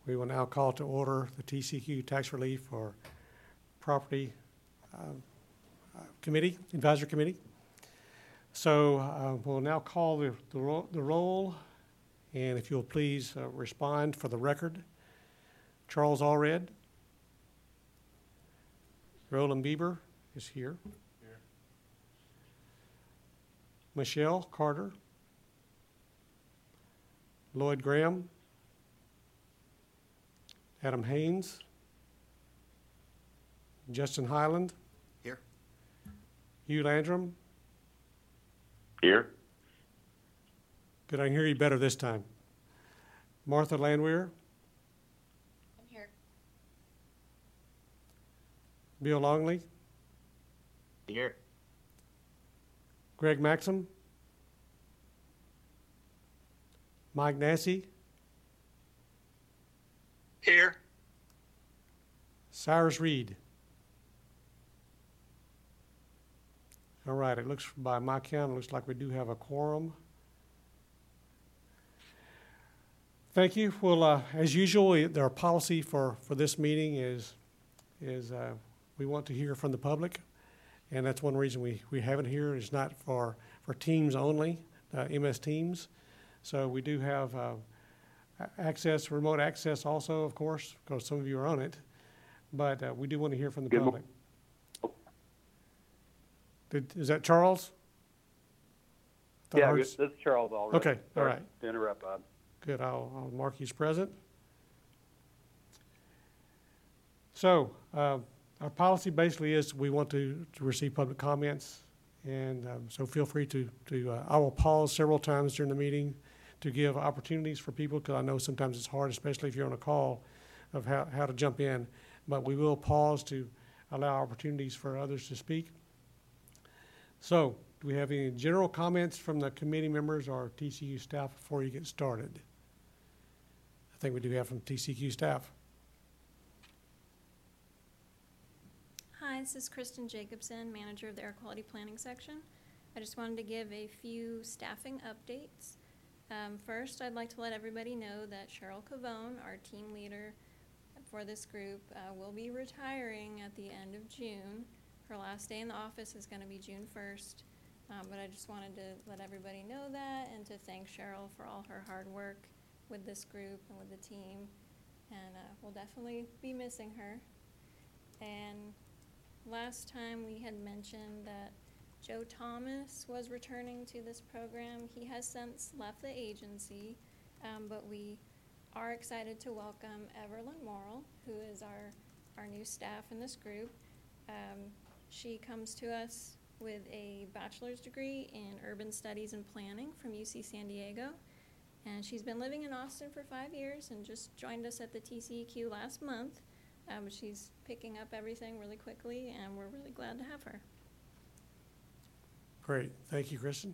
We will now call to order the TCEQ Tax Relief for Property Committee, Advisory Committee. So we'll now call the roll, and if you'll please respond for the record. Charles Allred. Roland Bieber is here. Michelle Carter. Lloyd Graham. Adam Haynes. Justin Highland. Here. Hugh Landrum. Here. Good, I can hear you better this time. Martha Landwehr. I'm here. Bill Longley. Here. Greg Maxim. Mike Nassy. Here. Cyrus Reed. All right, it looks, by my count, it looks like we do have a quorum. Thank you. Well, as usual, our policy for this meeting is we want to hear from the public, and that's one reason we have it here. It's not for Teams only, MS Teams. So we do have access, remote access also, of course, because some of you are on it. But we do want to hear from the public. Is that Charles? Yeah, this is Charles Allred. Okay, all right. To interrupt, Bob. Good, I'll mark you as present. So our policy basically is we want to receive public comments, and so feel free to I will pause several times during the meeting to give opportunities for people, because I know sometimes it's hard, especially if you're on a call, of how to jump in. But we will pause to allow opportunities for others to speak. So, do we have any general comments from the committee members or TCU staff before you get started? I think we do have from TCU staff. Hi, this is Kristen Jacobson, manager of the Air Quality Planning section. I just wanted to give a few staffing updates. First, I'd like to let everybody know that Cheryl Cavone, our team leader for this group, will be retiring at the end of June. Her last day in the office is going to be June 1st, but I just wanted to let everybody know that and to thank Cheryl for all her hard work with this group and with the team, and we'll definitely be missing her. And last time we had mentioned that Joe Thomas was returning to this program. He has since left the agency, but we are excited to welcome Everlyn Morrill, who is our new staff in this group. She comes to us with a bachelor's degree in urban studies and planning from UC San Diego. And she's been living in Austin for 5 years and just joined us at the TCEQ last month. She's picking up everything really quickly, and we're really glad to have her. Great. Thank you, Kristen.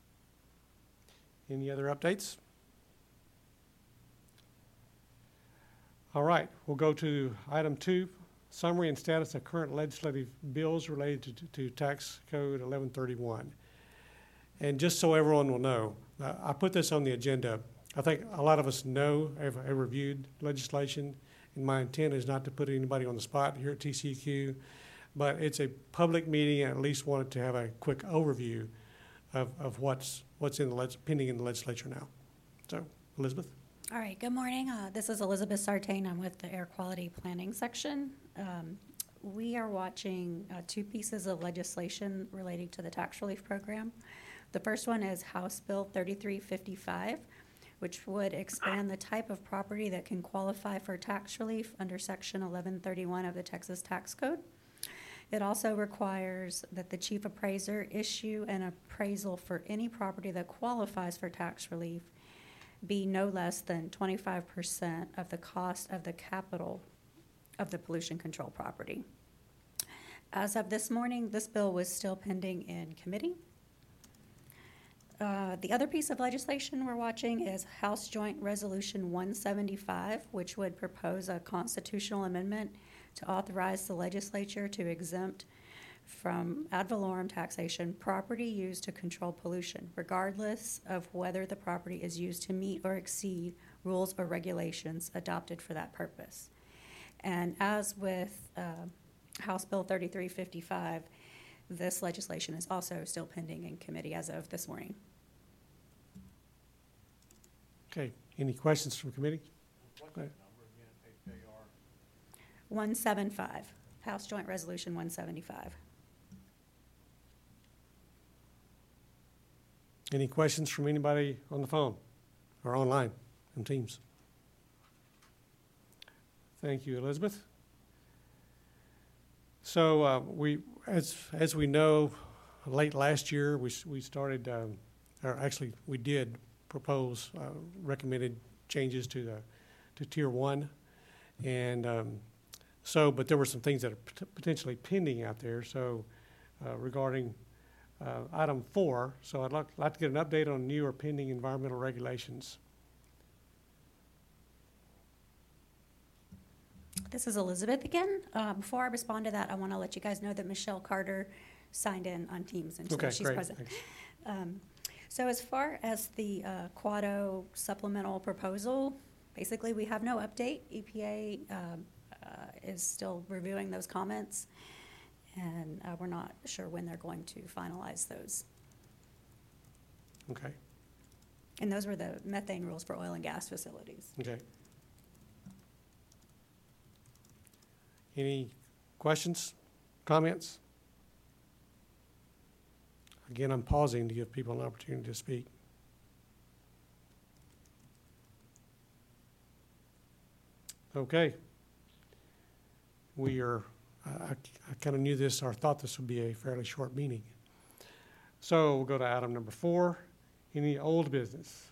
Any other updates? All right. We'll go to item 2, summary and status of current legislative bills related to Tax Code 1131. And just so everyone will know, I put this on the agenda. I think a lot of us know, have reviewed legislation, and my intent is not to put anybody on the spot here at TCEQ, but it's a public meeting, and I at least wanted to have a quick overview of what's pending in the legislature now. So, Elizabeth. All right, good morning. This is Elizabeth Sartain. I'm with the Air Quality Planning section. We are watching 2 pieces of legislation relating to the tax relief program. The first one is House Bill 3355, which would expand the type of property that can qualify for tax relief under Section 1131 of the Texas Tax Code. It also requires that the chief appraiser issue an appraisal for any property that qualifies for tax relief be no less than 25% of the cost of the capital of the pollution control property. As of this morning, this bill was still pending in committee. The other piece of legislation we're watching is House Joint Resolution 175, which would propose a constitutional amendment to authorize the legislature to exempt from ad valorem taxation property used to control pollution, regardless of whether the property is used to meet or exceed rules or regulations adopted for that purpose. And as with House Bill 3355, this legislation is also still pending in committee as of this morning. Okay, any questions from committee? What's that number again, HJR? 175, House Joint Resolution 175. Any questions from anybody on the phone or online on Teams? Thank you, Elizabeth. So as we know, late last year we started, or actually we did propose recommended changes to Tier 1, and but there were some things that are potentially pending out there. So regarding item 4, so I'd like to get an update on new or pending environmental regulations. This is Elizabeth again. Before I respond to that, I want to let you guys know that Michelle Carter signed in on Teams, and so Okay, she's great. present. Thanks. So as far as the Quado supplemental proposal, basically we have no update. EPA is still reviewing those comments, and we're not sure when they're going to finalize those. Okay. And those were the methane rules for oil and gas facilities. Okay. Any questions, comments? Again, I'm pausing to give people an opportunity to speak. Okay. We are, I kind of knew this, or thought this would be a fairly short meeting. So we'll go to item number 4, any old business.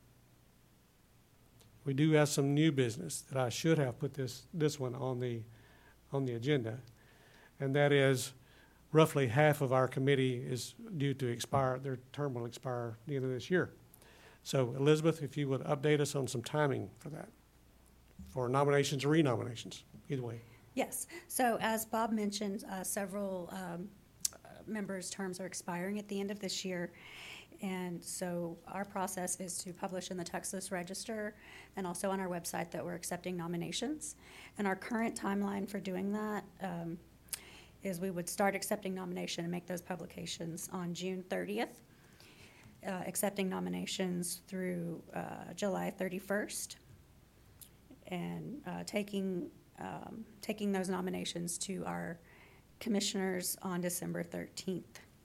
We do have some new business that I should have put this one on the agenda, and that is roughly half of our committee is due to expire, their term will expire at the end of this year. So Elizabeth, if you would update us on some timing for that, for nominations or renominations, either way. Yes. So as Bob mentioned, several members' terms are expiring at the end of this year. And so our process is to publish in the Texas Register and also on our website that we're accepting nominations. And our current timeline for doing that is we would start accepting nomination and make those publications on June 30th, accepting nominations through July 31st, and taking those nominations to our commissioners on December 13th.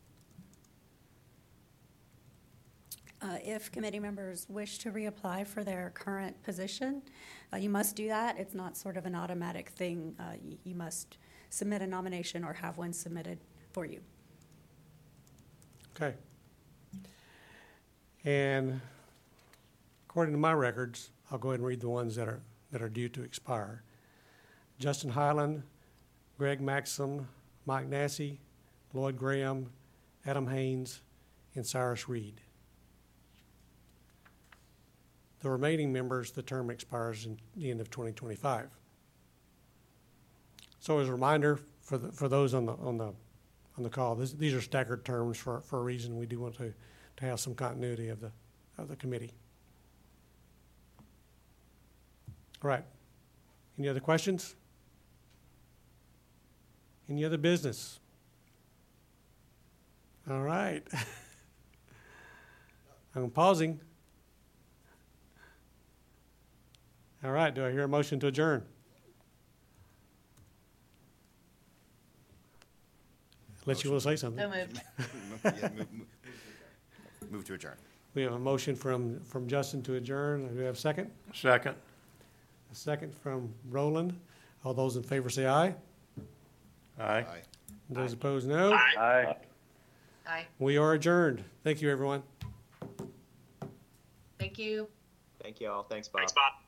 If committee members wish to reapply for their current position, you must do that. It's not sort of an automatic thing. You must submit a nomination or have one submitted for you. Okay. And according to my records, I'll go ahead and read the ones that are due to expire. Justin Highland, Greg Maxim, Mike Nassy, Lloyd Graham, Adam Haynes, and Cyrus Reed. The remaining members, the term expires in the end of 2025. So as a reminder for those on the call, these are staggered terms for a reason. We do want to have some continuity of the committee. All right. Any other questions? Any other business? All right. I'm pausing. All right, do I hear a motion to adjourn? Unless you want to say something. So moved. Yeah, move to adjourn. We have a motion from Justin to adjourn. Do we have a second? Second. A second from Roland. All those in favor say aye. Aye. Those opposed, no. Aye. Aye. We are adjourned. Thank you, everyone. Thank you. Thank you all. Thanks, Bob. Thanks, Bob.